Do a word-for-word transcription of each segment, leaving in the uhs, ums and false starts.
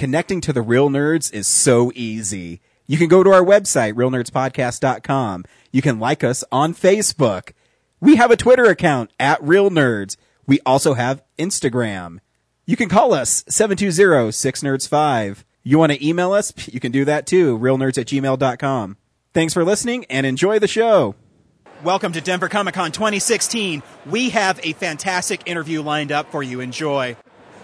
connecting to the real nerds is so easy. You can go to our website, real nerds podcast dot com. You can like us on Facebook. We have a Twitter account at Real Nerds. We also have Instagram. You can call us seven two zero, six nerds five. You want to email us? You can do that too, real nerds at gmail dot com. Thanks for listening and enjoy the show. Welcome to Denver Comic Con twenty sixteen. We have a fantastic interview lined up for you. Enjoy.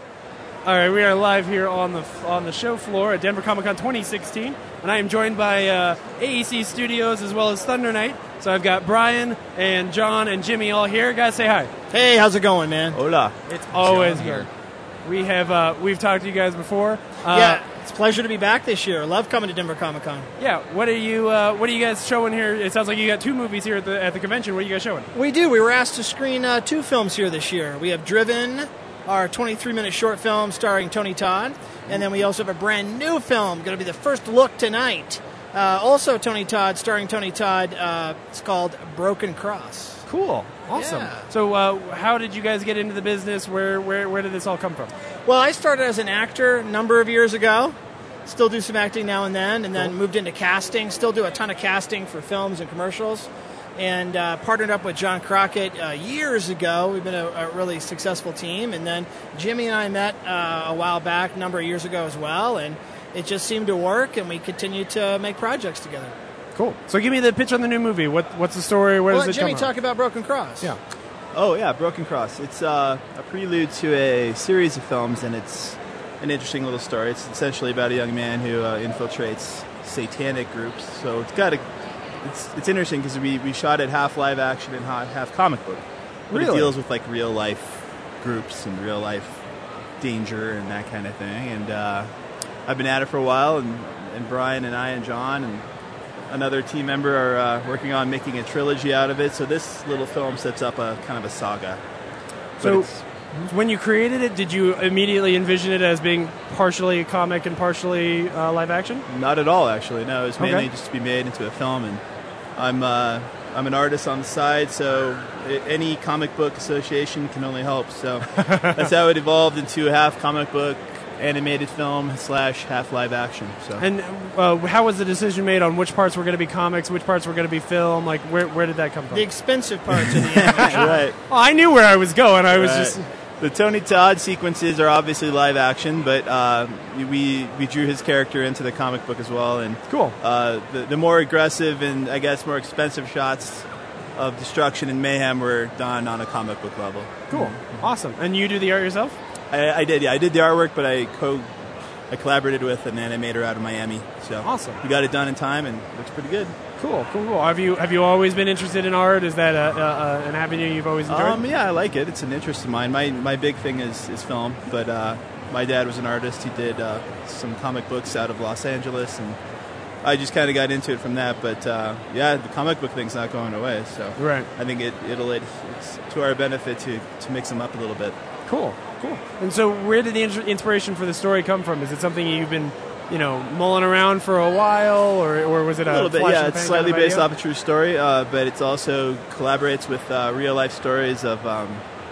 All right, we are live here on the on the show floor at Denver Comic Con twenty sixteen, and I am joined by uh, A E C Studios as well as Thunder Night. So I've got Brian and John and Jimmy all here. Guys, say hi. Hey, how's it going, man? Hola. It's always good. We have uh, we've talked to you guys before. Uh, yeah, it's a pleasure to be back this year. Love coming to Denver Comic Con. Yeah, what are you uh, what are you guys showing here? It sounds like you got two movies here at the at the convention. What are you guys showing? We do. We were asked to screen uh, two films here this year. We have Driven, our twenty-three minute short film starring Tony Todd, and then we also have a brand new film going to be the first look tonight. Uh, also Tony Todd, starring Tony Todd. Uh, it's called Broken Cross. Cool. Awesome. Yeah. So uh, how did you guys get into the business? Where, where where did this all come from? Well, I started as an actor a number of years ago. Still do some acting now and then, and then cool. moved into casting. Still do a ton of casting for films and commercials. And uh, partnered up with John Crockett uh, years ago. We've been a, a really successful team. And then Jimmy and I met uh, a while back, a number of years ago as well. And it just seemed to work, and we continued to make projects together. Cool. So give me the pitch on the new movie. What What's the story? Where Well, does let it Jimmy come from? talk about Broken Cross. Yeah. Oh, yeah, Broken Cross. It's uh, a prelude to a series of films, and it's an interesting little story. It's essentially about a young man who uh, infiltrates satanic groups. So it's got a, it's it's interesting because we, we shot it half live action and half, half comic book. But Really? it deals with like real life groups and real life danger and that kind of thing. And uh, I've been at it for a while, and, and Brian and I and John and another team member are uh, working on making a trilogy out of it. So this little film sets up a kind of a saga. But So it's, when you created it, did you immediately envision it as being partially comic and partially uh, live action? not at all, actually. No, it was mainly Okay. just to be made into a film. And I'm uh, I'm an artist on the side, so I any comic book association can only help. So that's how it evolved into a half comic book animated film slash half live action. So And uh, how was the decision made on which parts were going to be comics, which parts were going to be film? Like, where where did that come from? The expensive parts of the animation. right. Oh, I knew where I was going. I was Right. just... The Tony Todd sequences are obviously live action, but uh, we we drew his character into the comic book as well. And Cool. uh, the, the more aggressive and I guess more expensive shots of destruction and mayhem were done on a comic book level. Cool. Awesome. And you do the art yourself? I, I did, yeah. I did the artwork, but I co I collaborated with an animator out of Miami. So Awesome. we got it done in time, and it looks pretty good. Cool, cool, cool. Have you have you always been interested in art? Is that a, a, a, an avenue you've always enjoyed? Um, yeah, I like it. It's an interest of mine. My my big thing is, is film, but uh, my dad was an artist. He did uh, some comic books out of Los Angeles, and I just kind of got into it from that. But uh, yeah, the comic book thing's not going away, so Right. I think it it'll it, it's to our benefit to to mix them up a little bit. Cool, cool. And so, where did the ins- inspiration for the story come from? Is it something you've been, you know, mulling around for a while, or or was it a, A little bit, flash in yeah. the It's pan slightly kind of based idea? off a true story, uh, but it's also collaborates with uh, real life stories of um,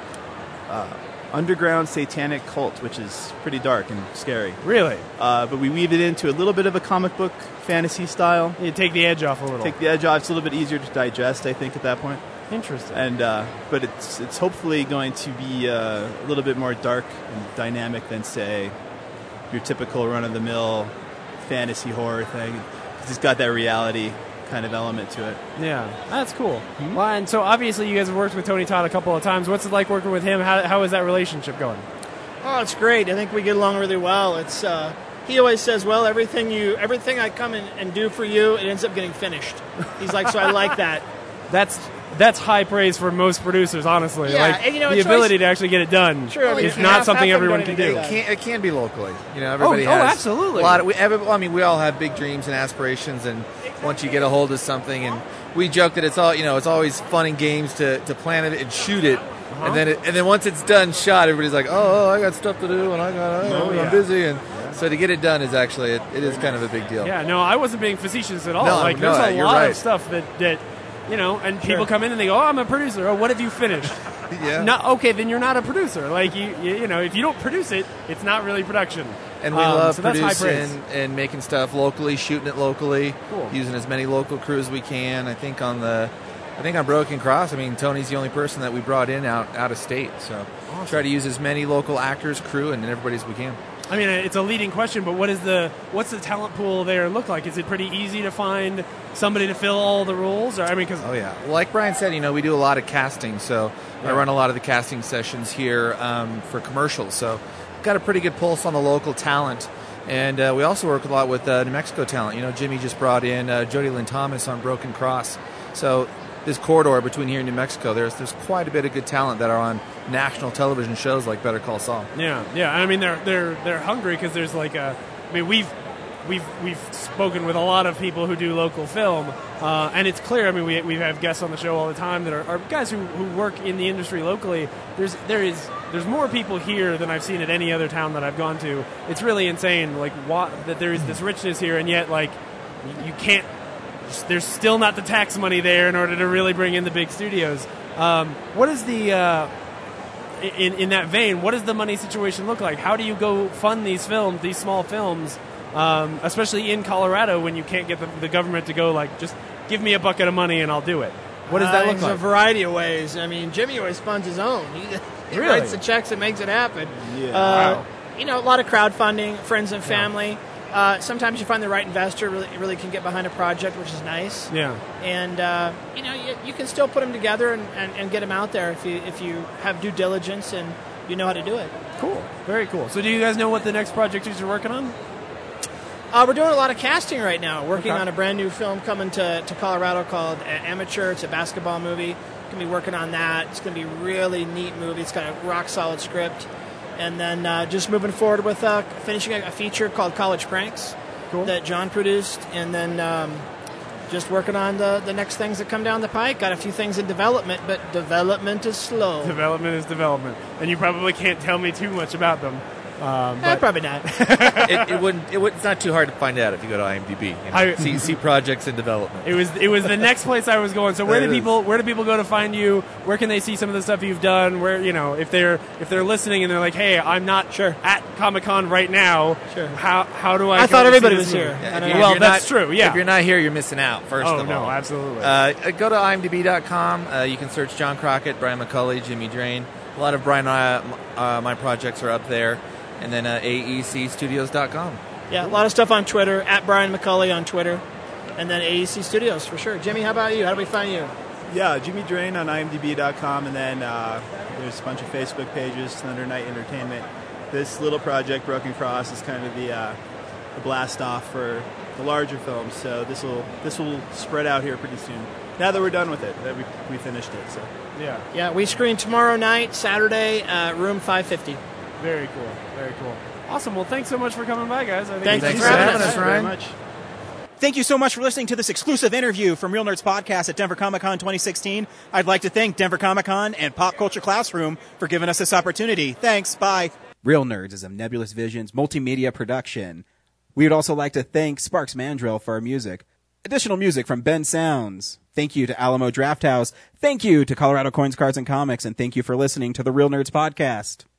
uh, underground satanic cult, which is pretty dark and scary. Really? Uh, but we weave it into a little bit of a comic book fantasy style. You take the edge off a little. Take the edge off. It's a little bit easier to digest, I think, at that point. Interesting. And uh, but it's it's hopefully going to be uh, a little bit more dark and dynamic than, say, your typical run-of-the-mill fantasy horror thing. It's got that reality kind of element to it. Yeah, that's cool. Well, and so obviously you guys have worked with Tony Todd a couple of times. What's it like working with him? How how is that relationship going? Oh, it's great. I think we get along really well. It's uh, he always says, "Well, everything you, everything I come in and do for you, it ends up getting finished." He's like, "So I like that." That's that's high praise for most producers, honestly. Yeah, like and, you know, the it's ability always- to actually get it done Sure, I mean, is half- not half something of them everyone don't can even do. do It that. can, it can be locally. You know, everybody Oh, oh, has absolutely. a lot of. We, every, I mean, we all have big dreams and aspirations, and once you get a hold of something, and we joke that it's all you know, it's always fun and games to, to plan it and shoot it, Uh-huh. and then it, and then once it's done, shot, everybody's like, oh, oh, I got stuff to do, and I got, oh, Oh, I'm yeah. busy, and so to get it done is actually it, it is kind of a big deal. Yeah, no, I wasn't being facetious at all. No, like, no, there's a you're lot right. of stuff that, that you know, and people come in and they go, "Oh, I'm a producer." Oh, what have you finished? Yeah. Not okay. Then you're not a producer. Like you, you, you know, if you don't produce it, it's not really production. And we Um, love so that's high praise. producing and making stuff locally, shooting it locally, Cool. using as many local crews as we can. I think on the, I think on Broken Cross, I mean, Tony's the only person that we brought in out, out of state. So try to use as many local actors, crew, and everybody as we can. I mean, it's a leading question, but what is the what's the talent pool there look like? Is it pretty easy to find somebody to fill all the roles? Or I mean, because Oh yeah, well, like Brian said, you know, we do a lot of casting, so Yeah. I run a lot of the casting sessions here um, for commercials. So got a pretty good pulse on the local talent, and uh, we also work a lot with uh, New Mexico talent. You know, Jimmy just brought in uh, Jody Lynn Thomas on Broken Cross, so this corridor between here and New Mexico, there's there's quite a bit of good talent that are on national television shows like Better Call Saul. yeah, yeah. I mean, they're they're they're hungry because there's like a. I mean, we've we've we've spoken with a lot of people who do local film, uh, and it's clear. I mean, we we have guests on the show all the time that are, are guys who, who work in the industry locally. There's there is there's more people here than I've seen at any other town that I've gone to. It's really insane, like what that there is this richness here, and yet like you can't. There's still not the tax money there in order to really bring in the big studios. Um, what is the uh, in in that vein? What does the money situation look like? How do you go fund these films, these small films, um, especially in Colorado when you can't get the, the government to go like just give me a bucket of money and I'll do it? What does that Uh, look there's like? a variety of ways. I mean, Jimmy always funds his own. He, he Really? writes the checks and makes it happen. Yeah. Uh, Wow. You know, a lot of crowdfunding, friends and family. Uh, sometimes you find the right investor really, really can get behind a project, which is nice. Yeah. And uh, you know, you, you can still put them together and, and, and get them out there if you if you have due diligence and you know how to do it. Cool. Very cool. So do you guys know what the next project is you're working on? Uh, we're doing a lot of casting right now. Working Okay. on a brand new film coming to, to Colorado called uh, Amateur. It's a basketball movie. Going to be working on that. It's going to be a really neat movie. It's got a rock solid script. And then uh, just moving forward with uh, finishing a, a feature called College Pranks Cool. that John produced. And then um, just working on the, the next things that come down the pike. Got a few things in development, but development is slow. Development is development, and you probably can't tell me too much about them. Um, Eh, but probably not. it, it wouldn't. It would, it's not too hard to find out if you go to IMDb. You know, I- see, see projects in development. It was it was the next place I was going. So where do It is. people where do people go to find you? Where can they see some of the stuff you've done? Where you know if they're if they're listening and they're like, hey, I'm not Sure. at Comic Con right now. Sure. How how do I? I go thought to see everybody this was movie? here. Yeah, I don't if know. Well, you're that's not- true, yeah. If you're not here, you're missing out. First Oh of no, all, absolutely. Uh, go to I M D B dot com. Uh, you can search John Crockett, Brian McCulley, Jimmy Drain. A lot of Brian and I, uh, my projects are up there. And then uh, A E C studios dot com. Yeah, a lot of stuff on Twitter, at Brian McCulley on Twitter, and then A E C Studios for sure. Jimmy, how about you? How do we find you? Yeah, Jimmy Drain on I M D B dot com, and then uh, there's a bunch of Facebook pages, Thunder Night Entertainment. This little project, Broken Cross, is kind of the, uh, the blast off for the larger films. So this will this will spread out here pretty soon. Now that we're done with it, that we we finished it. So yeah, Yeah, we screen tomorrow night, Saturday, uh, room five fifty. very cool, very cool. Awesome. Well, thanks so much for coming by, guys. I think Thank it's you Thanks for for having having us. us, very Ryan. much. Thank you so much for listening to this exclusive interview from Real Nerds Podcast at Denver Comic Con twenty sixteen. I'd like to thank Denver Comic Con and Pop Culture Classroom for giving us this opportunity. Thanks. Bye. Real Nerds is a Nebulous Visions multimedia production. We would also like to thank Sparks Mandrill for our music. Additional music from Ben Sounds. Thank you to Alamo Drafthouse. Thank you to Colorado Coins, Cards, and Comics. And thank you for listening to the Real Nerds Podcast.